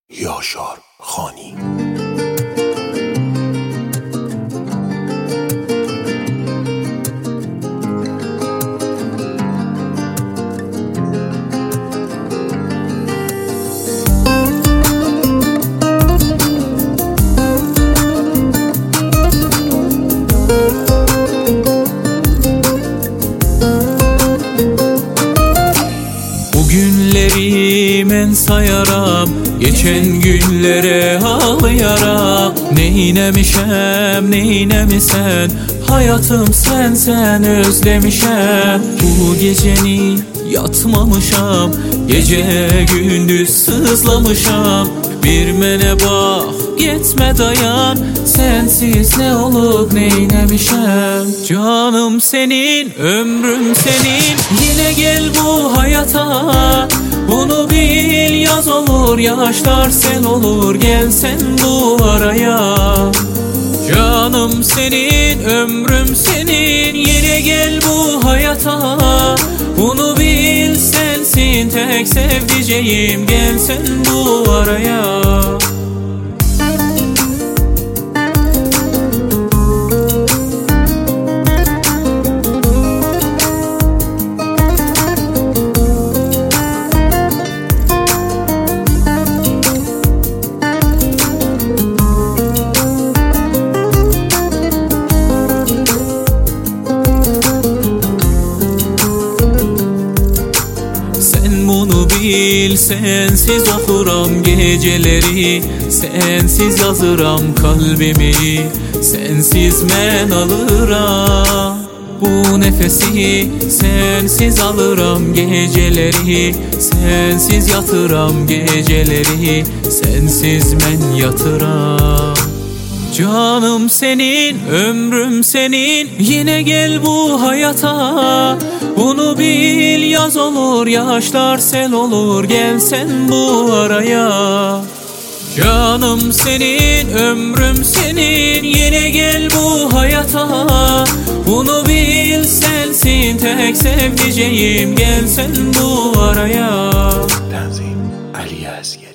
Yaşar Xani. Günleri men sayaram, geçen günlere ağlayaram. Neynemişem, neynemisen, hayatım sen özlemişem. Bu geceni yatmamışam, gece gündüz sızlamışam. Bir mene bak, gitme dayan, sensiz ne olup neynemişem. Canım senin, ömrüm senin, yine gel bu hayata. Bunu bil, yaz olur, yaşlar sel olur, gel sen bu araya. Canım senin, ömrüm senin, yine gel bu hayata. Bunu bil, sensin tek sevdiceğim, gel sen bu araya. Bunu bil, sensiz okuram geceleri, sensiz yazıram kalbimi, sensiz men alıram. Bu nefesi sensiz alırım geceleri, sensiz yatıram geceleri, sensiz men yatıram. Canım senin, ömrüm senin, yine gel bu hayata. Bunu bil, yaz olur, yaşlar sel olur, gel sen bu araya. Canım senin, ömrüm senin, yine gel bu hayata. Bunu bil, sensin tek sevdiceğim, gel sen bu araya. Tanzim Ali Yazgi.